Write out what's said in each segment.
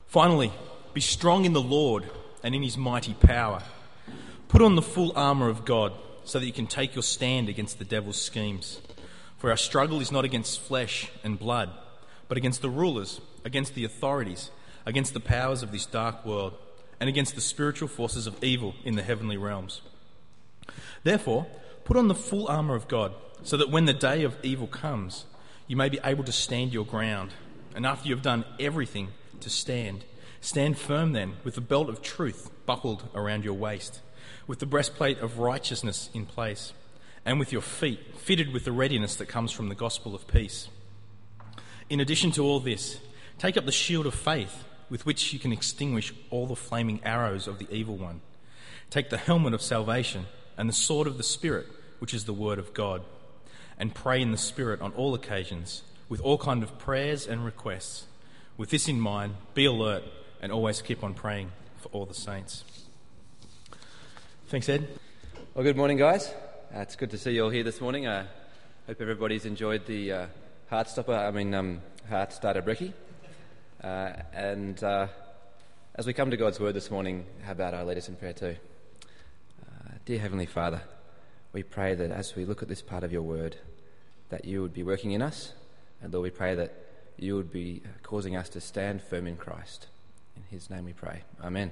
Finally, be strong in the Lord and in his mighty power. Put on the full armour of God so that you can take your stand against the devil's schemes. For our struggle is not against flesh and blood, but against the rulers, against the authorities, against the powers of this dark world, and against the spiritual forces of evil in the heavenly realms. Therefore, put on the full armour of God, so that when the day of evil comes, you may be able to stand your ground. And after you have done everything to stand, stand firm then, with the belt of truth buckled around your waist, with the breastplate of righteousness in place, and with your feet fitted with the readiness that comes from the gospel of peace. In addition to all this, take up the shield of faith, with which you can extinguish all the flaming arrows of the evil one. Take the helmet of salvation and the sword of the Spirit, which is the word of God, and pray in the Spirit on all occasions, with all kind of prayers and requests. With this in mind, be alert and always keep on praying for all the saints. Thanks, Ed. Well, good morning, guys. It's good to see you all here this morning. I hope everybody's enjoyed the Heartstarter Brekkie. And as we come to God's Word this morning, how about I lead us in prayer too? Dear Heavenly Father, we pray that as we look at this part of your Word, that you would be working in us, and Lord, we pray that you would be causing us to stand firm in Christ. In his name we pray. Amen.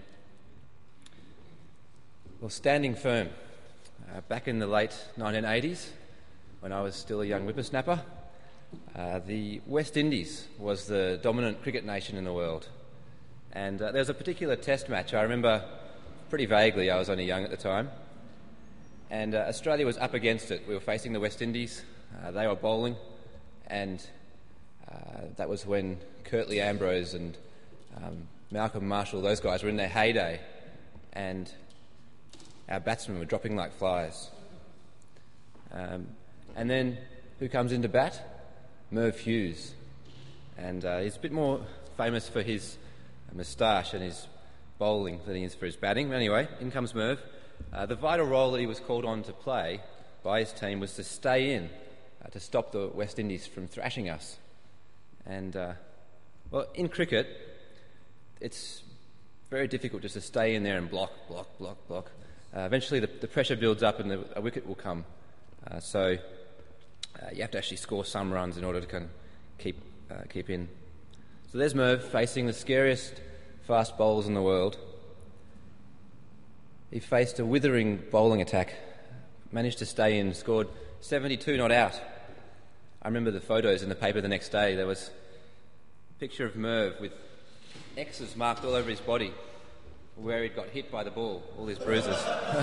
Well, standing firm. Back in the late 1980s, when I was still a young whippersnapper, the West Indies was the dominant cricket nation in the world. And there was a particular test match. I remember pretty vaguely, I was only young at the time. And Australia was up against it. We were facing the West Indies. They were bowling. And that was when Curtly Ambrose and Malcolm Marshall, those guys were in their heyday. And our batsmen were dropping like flies. And then who comes into bat? Merv Hughes. And he's a bit more famous for his moustache and his bowling than he is for his batting. But anyway, in comes Merv. The vital role that he was called on to play by his team was to stay in, to stop the West Indies from thrashing us. And, well, in cricket, it's very difficult just to stay in there and block. Eventually the pressure builds up and a wicket will come. So you have to actually score some runs in order to kind of keep in. So there's Merv facing the scariest fast bowlers in the world. He faced a withering bowling attack, managed to stay in, scored 72 not out. I remember the photos in the paper the next day. There was a picture of Merv with X's marked all over his body where he'd got hit by the ball, all his bruises.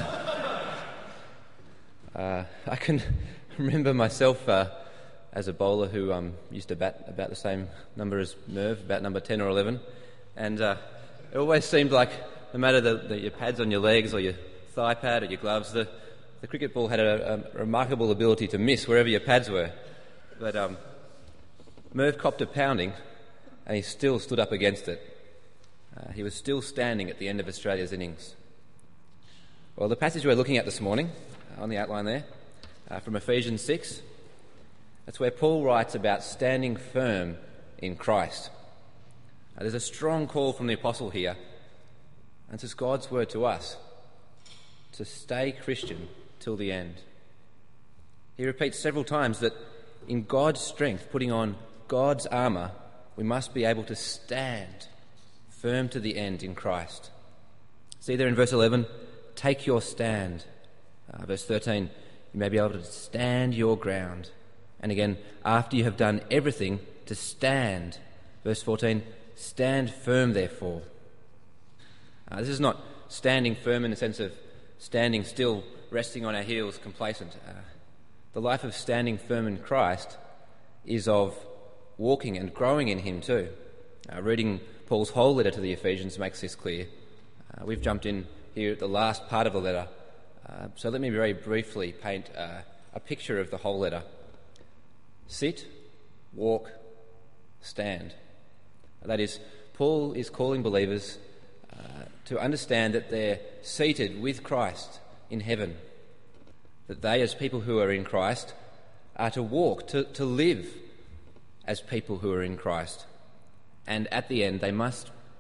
I can remember myself as a bowler who used to bat about the same number as Merv, about number 10 or 11, and it always seemed like no matter your pads on your legs or your thigh pad or your gloves, the cricket ball had a remarkable ability to miss wherever your pads were. But Merv copped a pounding and he still stood up against it. He was still standing at the end of Australia's innings. Well, the passage we're looking at this morning, on the outline there, from Ephesians 6, that's where Paul writes about standing firm in Christ. There's a strong call from the apostle here, and it's God's word to us, to stay Christian till the end. He repeats several times that in God's strength, putting on God's armour, we must be able to stand firm to the end in Christ. See there in verse 11, take your stand. Verse 13, you may be able to stand your ground. And again, after you have done everything, to stand. Verse 14, stand firm therefore. This is not standing firm in the sense of standing still, resting on our heels, complacent. The life of standing firm in Christ is of walking and growing in him too. Reading Paul's whole letter to the Ephesians makes this clear. We've jumped in here at the last part of the letter, so let me very briefly paint a picture of the whole letter. Sit, walk, stand. That is, Paul is calling believers to understand that they're seated with Christ in heaven, that they, as people who are in Christ, are to walk, to live as people who are in Christ. And at the end, they must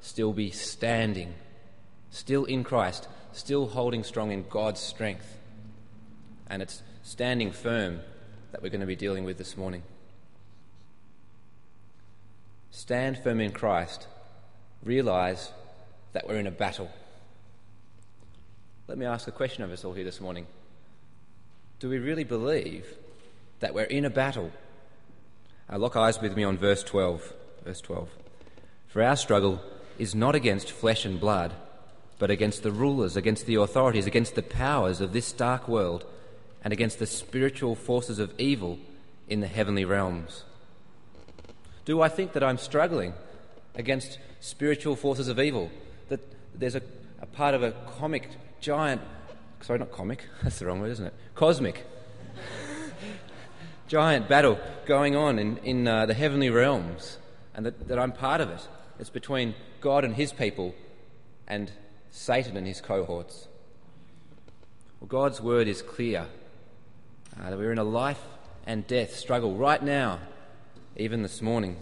still be standing, still in Christ, still holding strong in God's strength. And it's standing firm that we're going to be dealing with this morning. Stand firm in Christ. Realise that we're in a battle. Let me ask a question of us all here this morning. Do we really believe that we're in a battle? Lock eyes with me on verse 12. Verse 12. For our struggle is not against flesh and blood, but against the rulers, against the authorities, against the powers of this dark world, and against the spiritual forces of evil in the heavenly realms. Do I think that I'm struggling against spiritual forces of evil? That there's a part of a cosmic giant battle going on in the heavenly realms, and that I'm part of it. It's between God and his people and Satan and his cohorts. Well, God's word is clear that we're in a life and death struggle right now, even this morning.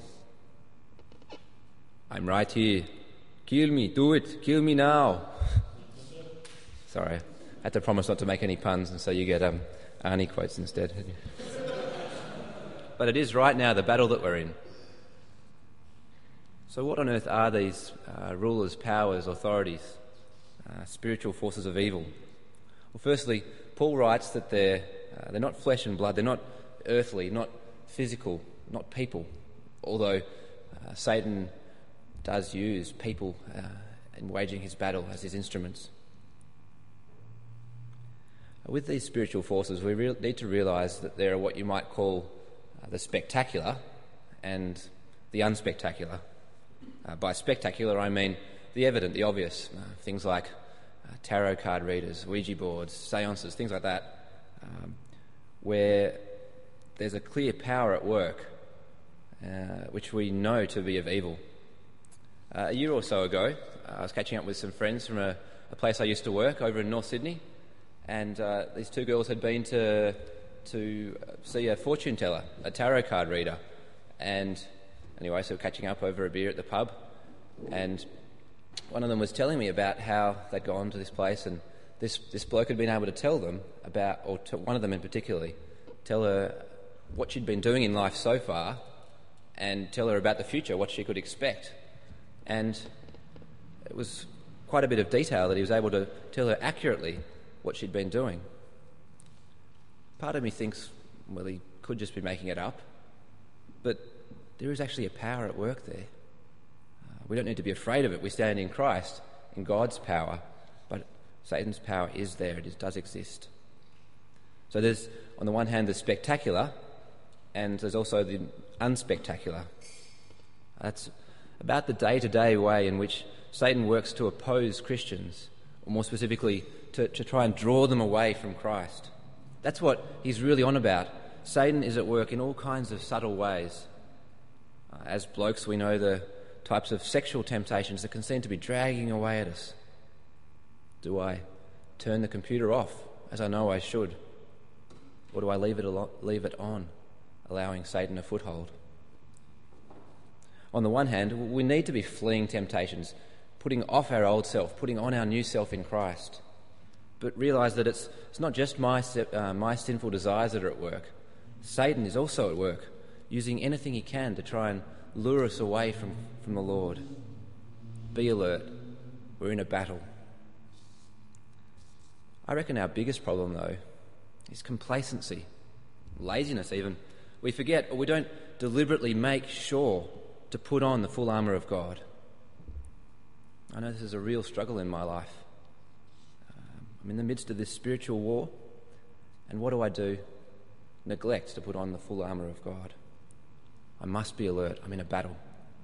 I'm right here. Kill me, do it, kill me now. Sorry, I had to promise not to make any puns, and so you get Arnie quotes instead. But it is right now the battle that we're in. So what on earth are these rulers, powers, authorities, spiritual forces of evil? Well, firstly, Paul writes that they're not flesh and blood, they're not earthly, not physical, not people, although Satan does use people in waging his battle as his instruments. With these spiritual forces, we need to realise that there are what you might call the spectacular and the unspectacular. By spectacular, I mean the evident, the obvious, things like tarot card readers, Ouija boards, seances, things like that, where there's a clear power at work, which we know to be of evil. A year or so ago, I was catching up with some friends from a place I used to work over in North Sydney, and these two girls had been to see a fortune teller, a tarot card reader, and anyway, so catching up over a beer at the pub, and one of them was telling me about how they'd gone to this place, and this bloke had been able to tell them about, or one of them in particular, tell her what she'd been doing in life so far, and tell her about the future, what she could expect. And it was quite a bit of detail that he was able to tell her accurately what she'd been doing. Part of me thinks, well, he could just be making it up, but there is actually a power at work there. We don't need to be afraid of it. We stand in Christ, in God's power, but Satan's power is there. It does exist. So there's, on the one hand, the spectacular, and there's also the unspectacular. That's about the day-to-day way in which Satan works to oppose Christians, or more specifically, to try and draw them away from Christ. That's what he's really on about. Satan is at work in all kinds of subtle ways. As blokes, we know the types of sexual temptations that can seem to be dragging away at us. Do I turn the computer off, as I know I should? Or do I leave it on, allowing Satan a foothold? On the one hand, we need to be fleeing temptations, putting off our old self, putting on our new self in Christ. But realise that it's not just my sinful desires that are at work. Satan is also at work, using anything he can to try and lure us away from the Lord. Be alert. We're in a battle. I reckon our biggest problem, though, is complacency, laziness even. We forget, or we don't deliberately make sure to put on the full armour of God. I know this is a real struggle in my life. I'm in the midst of this spiritual war, and what do? Neglect to put on the full armour of God. I must be alert. I'm in a battle.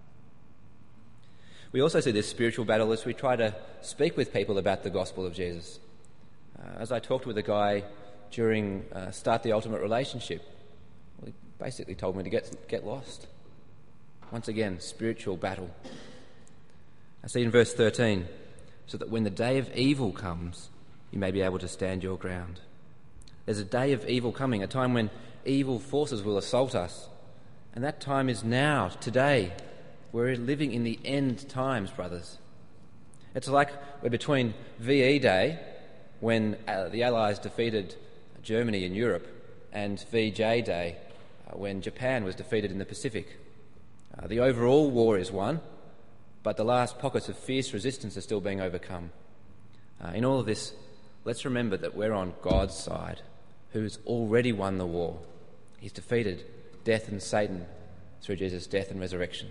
We also see this spiritual battle as we try to speak with people about the gospel of Jesus. As I talked with a guy during Start the Ultimate Relationship, well, he basically told me to get lost. Once again, spiritual battle. I see in verse 13, so that when the day of evil comes, you may be able to stand your ground. There's a day of evil coming, a time when evil forces will assault us. And that time is now, today. we're living in the end times, brothers. It's like we're between VE Day, when the Allies defeated Germany in Europe, and VJ Day, when Japan was defeated in the Pacific. The overall war is won, but the last pockets of fierce resistance are still being overcome. In all of this, let's remember that we're on God's side, who's already won the war. He's defeated death and Satan through Jesus' death and resurrection.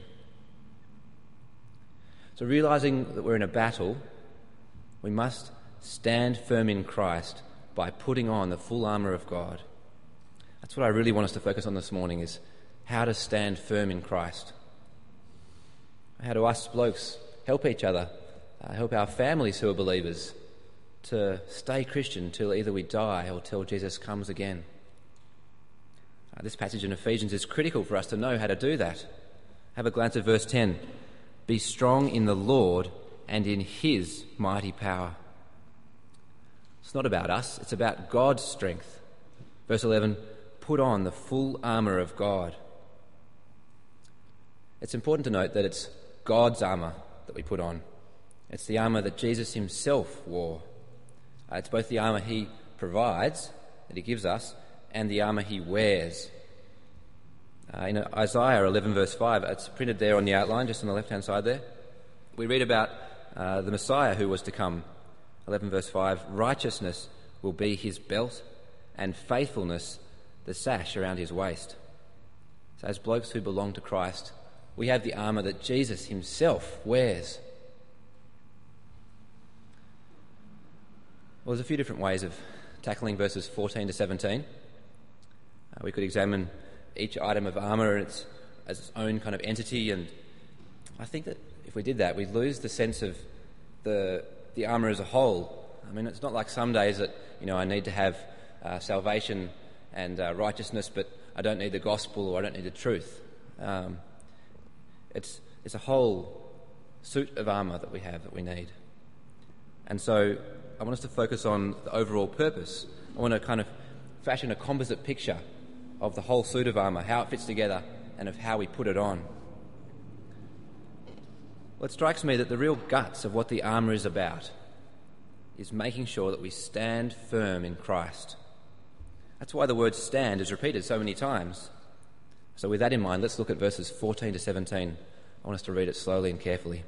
So realising that we're in a battle, we must stand firm in Christ by putting on the full armour of God. That's what I really want us to focus on this morning, is how to stand firm in Christ. How do us blokes help each other, help our families who are believers to stay Christian till either we die or till Jesus comes again. This passage in Ephesians is critical for us to know how to do that. Have a glance at verse 10. Be strong in the Lord and in his mighty power. It's not about us, it's about God's strength. Verse 11, put on the full armour of God. It's important to note that it's God's armour that we put on. It's the armour that Jesus himself wore. It's both the armour he provides, that he gives us, and the armour he wears. In Isaiah 11 verse 5, it's printed there on the outline, just on the left-hand side there. We read about the Messiah who was to come. 11 verse 5, righteousness will be his belt and faithfulness the sash around his waist. So as blokes who belong to Christ, we have the armour that Jesus himself wears. Well, there's a few different ways of tackling verses 14 to 17. We could examine each item of armour as its own kind of entity, and I think that if we did that, we'd lose the sense of the armour as a whole. I mean, it's not like some days that, I need to have salvation and righteousness, but I don't need the gospel or I don't need the truth. It's a whole suit of armour that we have, that we need. And so I want us to focus on the overall purpose. I want to kind of fashion a composite picture of the whole suit of armour, how it fits together, and of how we put it on. Well, it strikes me that the real guts of what the armour is about is making sure that we stand firm in Christ. That's why the word stand is repeated so many times. So with that in mind, let's look at verses 14 to 17. I want us to read it slowly and carefully.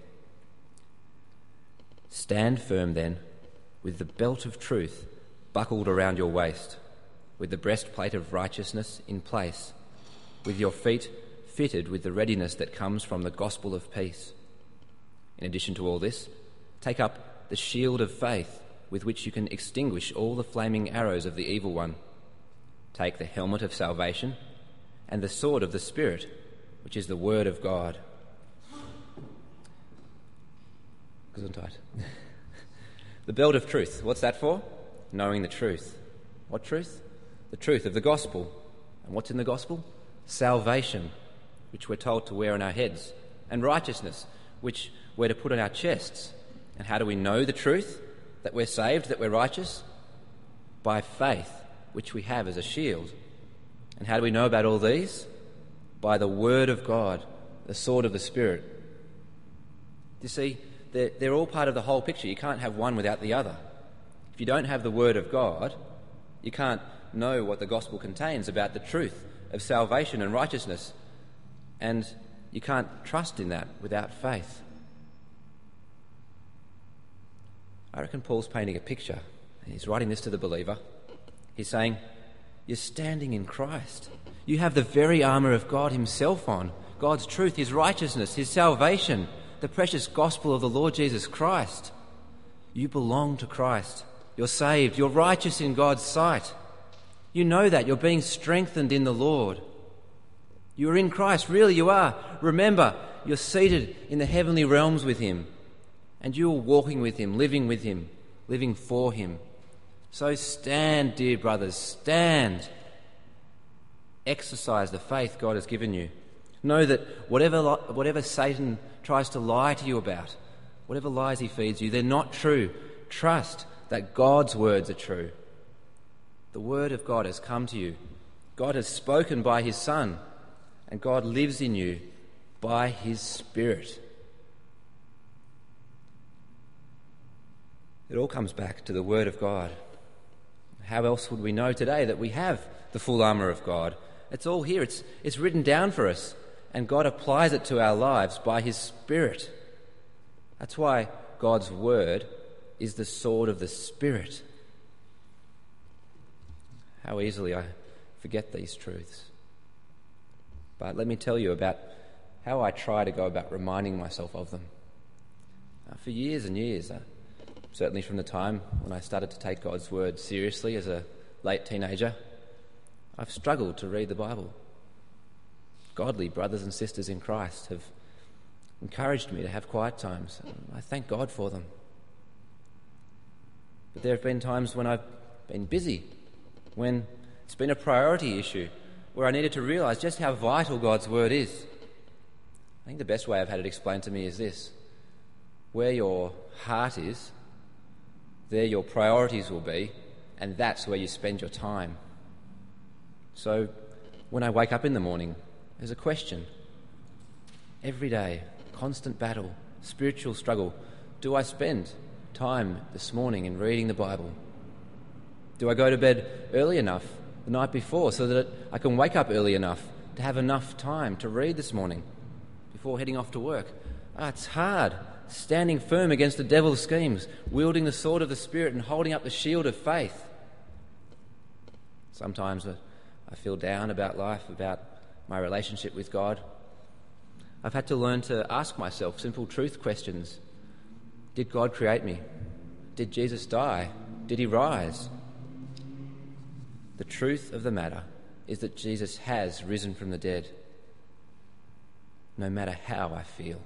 Stand firm then, with the belt of truth buckled around your waist, with the breastplate of righteousness in place, with your feet fitted with the readiness that comes from the gospel of peace. In addition to all this, take up the shield of faith with which you can extinguish all the flaming arrows of the evil one. Take the helmet of salvation and the sword of the Spirit, which is the word of God. Gesundheit. The belt of truth, what's that for? Knowing the truth. What truth? The truth of the gospel. And what's in the gospel? Salvation, which we're told to wear on our heads, and righteousness, which we're to put on our chests. And how do we know the truth? That we're saved, that we're righteous? By faith, which we have as a shield. And how do we know about all these? By the word of God, the sword of the Spirit. You see, they're all part of the whole picture. You can't have one without the other. If you don't have the word of God, you can't know what the gospel contains about the truth of salvation and righteousness. And you can't trust in that without faith. I reckon Paul's painting a picture, and he's writing this to the believer. He's saying, you're standing in Christ. You have the very armour of God himself on, God's truth, his righteousness, his salvation, the precious gospel of the Lord Jesus Christ. You belong to Christ. You're saved. You're righteous in God's sight. You know that. You're being strengthened in the Lord. You're in Christ. Really, you are. Remember, you're seated in the heavenly realms with him, and you're walking with him, living for him. So stand, dear brothers, stand. Exercise the faith God has given you. Know that whatever Satan tries to lie to you about, whatever lies he feeds you, they're not true. Trust that God's words are true. The word of God has come to you. God has spoken by his Son, and God lives in you by his Spirit. It all comes back to the Word of God. How else would we know today that we have the full armour of God? It's all here. It's written down for us, and God applies it to our lives by his Spirit. That's why God's Word is the sword of the Spirit. How easily I forget these truths. But let me tell you about how I try to go about reminding myself of them. For years and years, certainly from the time when I started to take God's Word seriously as a late teenager, I've struggled to read the Bible. Godly brothers and sisters in Christ have encouraged me to have quiet times. I thank God for them. But there have been times when I've been busy, when it's been a priority issue, where I needed to realise just how vital God's Word is. I think the best way I've had it explained to me is this: where your heart is, there your priorities will be, and that's where you spend your time. So when I wake up in the morning, there's a question. Every day, constant battle, spiritual struggle. Do I spend time this morning in reading the Bible? Do I go to bed early enough the night before so that I can wake up early enough to have enough time to read this morning before heading off to work? It's hard, standing firm against the devil's schemes, wielding the sword of the Spirit and holding up the shield of faith. Sometimes I feel down about life, about my relationship with God. I've had to learn to ask myself simple truth questions. Did God create me? Did Jesus die? Did he rise? The truth of the matter is that Jesus has risen from the dead, no matter how I feel.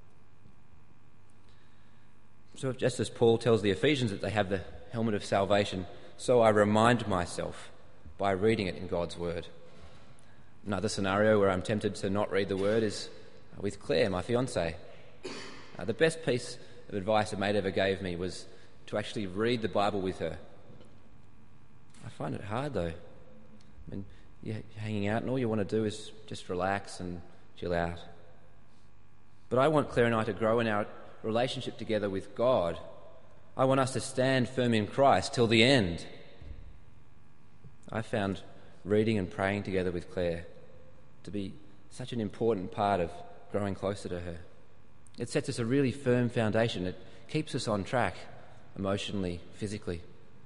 So just as Paul tells the Ephesians that they have the helmet of salvation, so I remind myself by reading it in God's Word. Another scenario where I'm tempted to not read the Word is with Claire, my fiancée. The best piece of advice a mate ever gave me was to actually read the Bible with her. I find it hard though. I mean, you're hanging out and all you want to do is just relax and chill out. But I want Claire and I to grow in our relationship together with God. I want us to stand firm in Christ till the end. I found reading and praying together with Claire to be such an important part of growing closer to her. It sets us a really firm foundation. It keeps us on track emotionally, physically.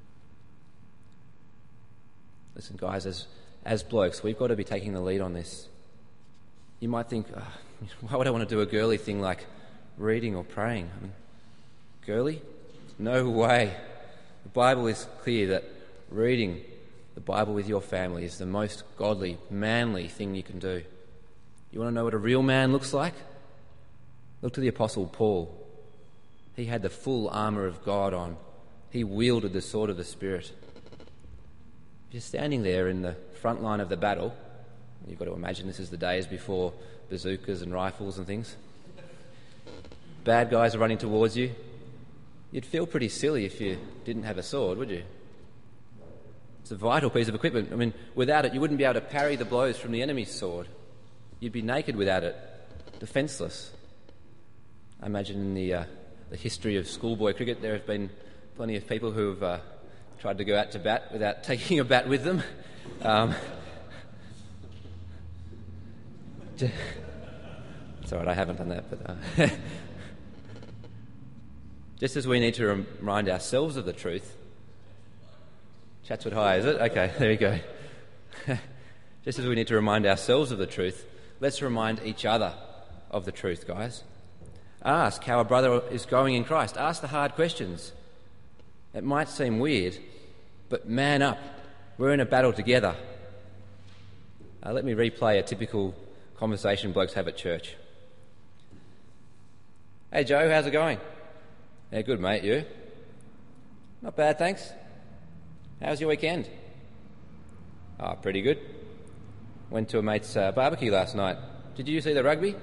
Listen, guys, as blokes, we've got to be taking the lead on this. You might think, why would I want to do a girly thing like reading or praying? I mean, girly? No way. The Bible is clear that reading the Bible with your family is the most godly, manly thing you can do. You want to know what a real man looks like? Look to the Apostle Paul. He had the full armour of God on. He wielded the sword of the Spirit. If you're standing there in the front line of the battle, you've got to imagine this is the days before bazookas and rifles and things. Bad guys are running towards you. You'd feel pretty silly if you didn't have a sword, would you? It's a vital piece of equipment. I mean, without it, you wouldn't be able to parry the blows from the enemy's sword. You'd be naked without it, defenceless. I imagine in the history of schoolboy cricket, there have been plenty of people who have tried to go out to bat without taking a bat with them. It's all right, I haven't done that. But just as we need to remind ourselves of the truth. Chatswood High, is it? Okay, there you go. Just as we need to remind ourselves of the truth, let's remind each other of the truth, guys. Ask how a brother is going in Christ. Ask the hard questions. It might seem weird, but man up. We're in a battle together. Let me replay a typical conversation blokes have at church. Hey Joe, how's it going? Yeah, good mate, you? Not bad, thanks. How was your weekend? Oh, pretty good. Went to a mate's barbecue last night. Did you see the rugby?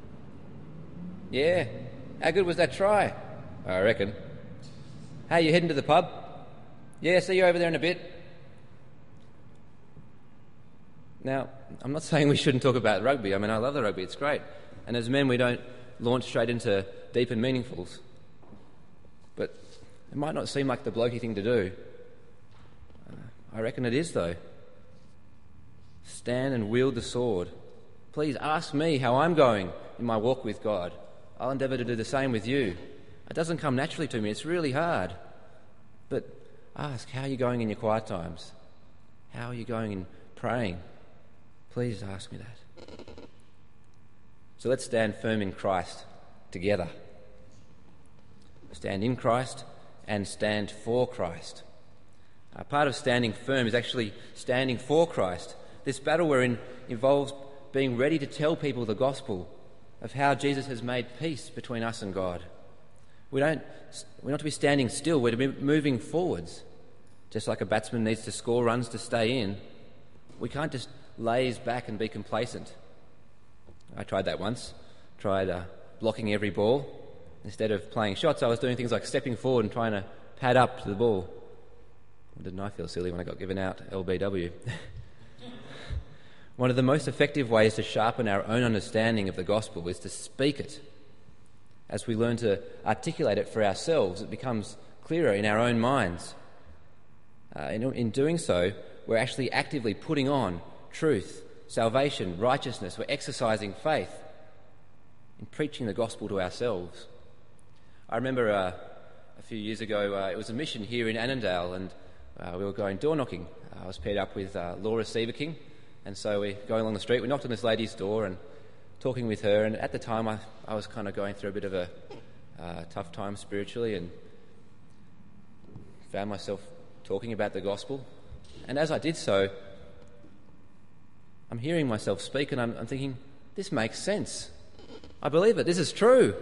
Yeah. How good was that try? I reckon. Hey, you heading to the pub? Yeah, see you over there in a bit. Now, I'm not saying we shouldn't talk about rugby. I mean, I love the rugby, it's great. And as men, we don't launch straight into deep and meaningfuls. But it might not seem like the blokey thing to do. I reckon it is, though. Stand and wield the sword. Please ask me how I'm going in my walk with God. I'll endeavour to do the same with you. It doesn't come naturally to me. It's really hard. But ask, how are you going in your quiet times? How are you going in praying? Please ask me that. So let's stand firm in Christ together. Stand in Christ and stand for Christ. Part of standing firm is actually standing for Christ. This battle we're in involves being ready to tell people the gospel of how Jesus has made peace between us and God. We're not to be standing still, we're to be moving forwards. Just like a batsman needs to score runs to stay in, we can't just laze back and be complacent. I tried that once. Tried blocking every ball. Instead of playing shots, I was doing things like stepping forward and trying to pad up to the ball. Didn't I feel silly when I got given out LBW? One of the most effective ways to sharpen our own understanding of the gospel is to speak it. As we learn to articulate it for ourselves, it becomes clearer in our own minds. In doing so, we're actually actively putting on truth, salvation, righteousness. We're exercising faith in preaching the gospel to ourselves. I remember a few years ago, it was a mission here in Annandale, and we were going door knocking. I was paired up with Laura Seaverking, and so we're going along the street. We knocked on this lady's door and talking with her, and at the time I was kind of going through a bit of a tough time spiritually and found myself talking about the gospel. And as I did so, I'm hearing myself speak and I'm thinking, this makes sense. I believe it. This is true.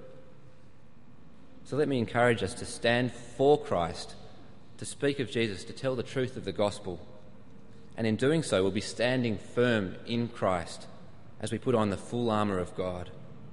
So let me encourage us to stand for Christ, to speak of Jesus, to tell the truth of the gospel. And in doing so, we'll be standing firm in Christ as we put on the full armour of God.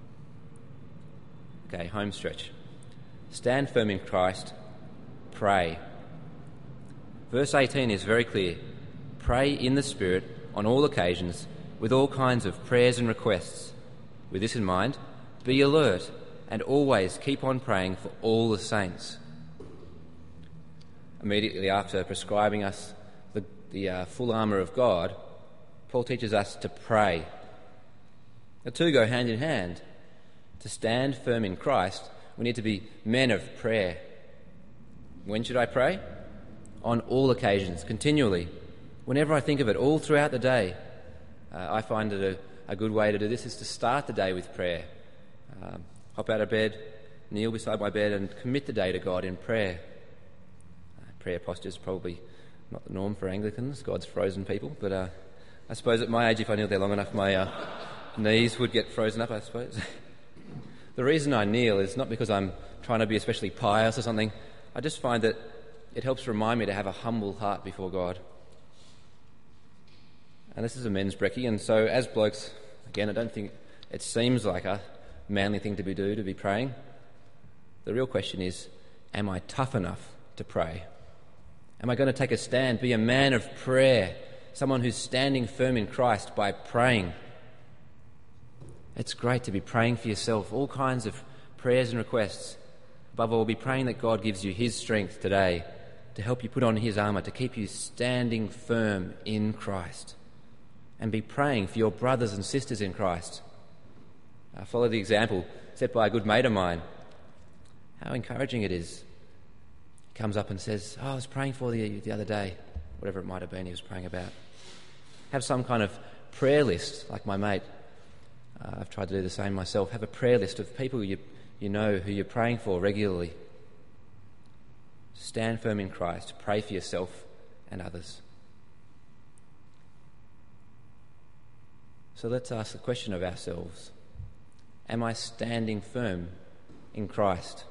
Okay, home stretch. Stand firm in Christ. Pray. Verse 18 is very clear. Pray in the Spirit on all occasions with all kinds of prayers and requests. With this in mind, be alert and always keep on praying for all the saints. Immediately after prescribing us the full armour of God, Paul teaches us to pray. The two go hand in hand. To stand firm in Christ, we need to be men of prayer. When should I pray? On all occasions, continually. Whenever I think of it, all throughout the day. I find that a good way to do this is to start the day with prayer. Hop out of bed, kneel beside my bed and commit the day to God in prayer. Prayer posture is probably not the norm for Anglicans, God's frozen people, but I suppose at my age, if I kneel there long enough, my knees would get frozen up, I suppose. The reason I kneel is not because I'm trying to be especially pious or something. I just find that it helps remind me to have a humble heart before God. And this is a men's brekkie, and so as blokes, again, I don't think it seems like a manly thing to be praying. The real question is, am I tough enough to pray? Am I going to take a stand, be a man of prayer, someone who's standing firm in Christ by praying? It's great to be praying for yourself, all kinds of prayers and requests. Above all, be praying that God gives you his strength today to help you put on his armour, to keep you standing firm in Christ. And be praying for your brothers and sisters in Christ. Follow the example set by a good mate of mine. How encouraging it is. He comes up and says, I was praying for you the other day, whatever it might have been he was praying about. Have some kind of prayer list, like my mate. I've tried to do the same myself. Have a prayer list of people you know who you're praying for regularly. Stand firm in Christ. Pray for yourself and others. So let's ask the question of ourselves. Am I standing firm in Christ?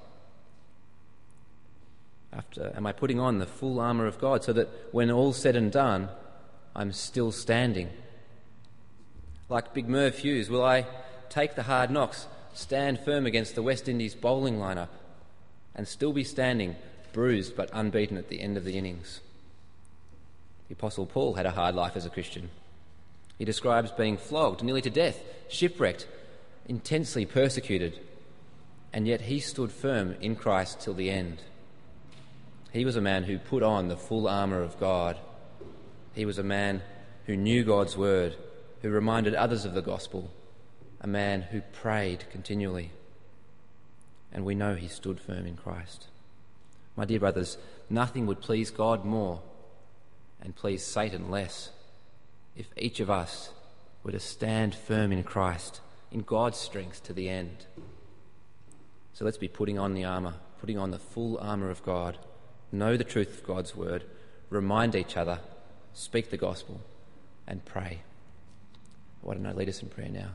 Am I putting on the full armour of God so that when all's said and done, I'm still standing? Like Big Merv Hughes, will I take the hard knocks, stand firm against the West Indies bowling lineup, and still be standing, bruised but unbeaten at the end of the innings? The Apostle Paul had a hard life as a Christian. He describes being flogged nearly to death, shipwrecked, intensely persecuted, and yet he stood firm in Christ till the end. He was a man who put on the full armour of God. He was a man who knew God's word, who reminded others of the gospel, a man who prayed continually. And we know he stood firm in Christ. My dear brothers, nothing would please God more and please Satan less if each of us were to stand firm in Christ, in God's strength to the end. So let's be putting on the armour, putting on the full armour of God, know the truth of God's word, remind each other, speak the gospel, and pray. Why don't I lead us in prayer now?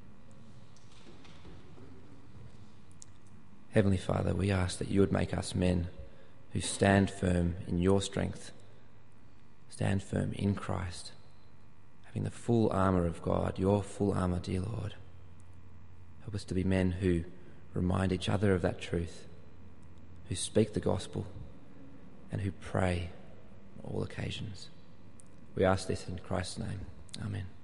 Heavenly Father, we ask that you would make us men who stand firm in your strength, stand firm in Christ, having the full armour of God, your full armour, dear Lord. Help us to be men who remind each other of that truth, who speak the gospel, and who pray on all occasions. We ask this in Christ's name. Amen.